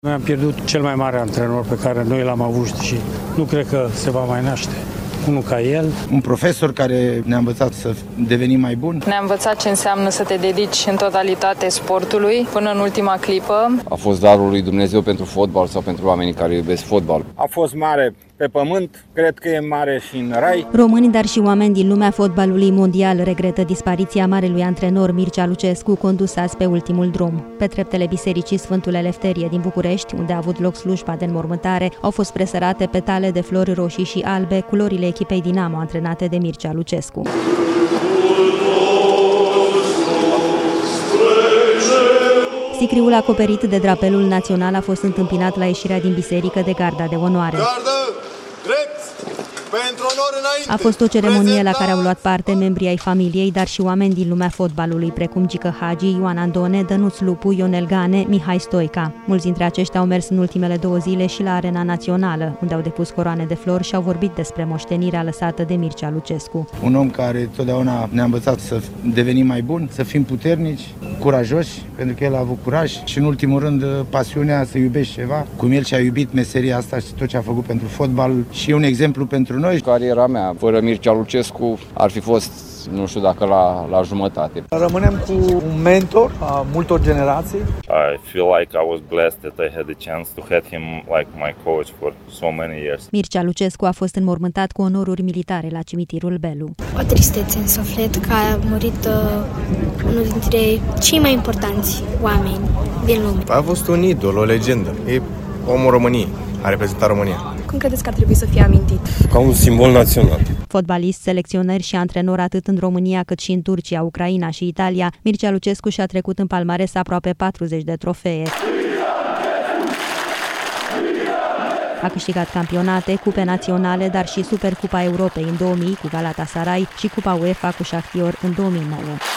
Noi am pierdut cel mai mare antrenor pe care noi l-am avut și nu cred că se va mai naște unul ca el. Un profesor care ne-a învățat să devenim mai buni. Ne-a învățat ce înseamnă să te dedici în totalitate sportului până în ultima clipă. A fost darul lui Dumnezeu pentru fotbal sau pentru oamenii care iubesc fotbal. A fost mare pe pământ, cred că e mare și în rai. Români, dar și oameni din lumea fotbalului mondial regretă dispariția marelui antrenor Mircea Lucescu, condus azi pe ultimul drum. Pe treptele Bisericii Sfântul Elefterie din București, unde a avut loc slujba de înmormântare, au fost presărate petale de flori roșii și albe, culorile echipei Dinamo antrenate de Mircea Lucescu. Sicriul acoperit de drapelul național a fost întâmpinat la ieșirea din biserică de garda de onoare. Pentru onor înainte. A fost o ceremonie la care au luat parte membrii ai familiei, dar și oameni din lumea fotbalului, precum Gică Hagi, Ioan Andone, Dănuț Lupu, Ionel Gane, Mihai Stoica. Mulți dintre aceștia au mers în ultimele 2 zile și la Arena Națională, unde au depus coroane de flori și au vorbit despre moștenirea lăsată de Mircea Lucescu. Un om care totdeauna ne-a învățat să devenim mai buni, să fim puternici, curajoși, pentru că el a avut curaj și, în ultimul rând, pasiunea să iubești ceva. Cum el și-a iubit meseria asta și tot ce a făcut pentru fotbal și e un exemplu pentru noi. Cariera mea, fără Mircea Lucescu, ar fi fost, nu știu dacă la jumătate. Rămânem cu un mentor a multor generații. I feel like I was blessed that I had the chance to have him like my coach for so many years. Mircea Lucescu a fost înmormântat cu onoruri militare la cimitirul Belu. O tristețe în suflet că a murit unul dintre cei mai importanți oameni din lume. A fost un idol, o legendă. E omul României. A reprezentat România. Cum credeți că ar trebui să fie amintit? Ca un simbol național. Fotbalist, selecționer și antrenor atât în România cât și în Turcia, Ucraina și Italia, Mircea Lucescu și-a trecut în palmares aproape 40 de trofee. A câștigat campionate, cupe naționale, dar și Supercupa Europei în 2000 cu Galatasaray și Cupa UEFA cu Shakhtar în 2009.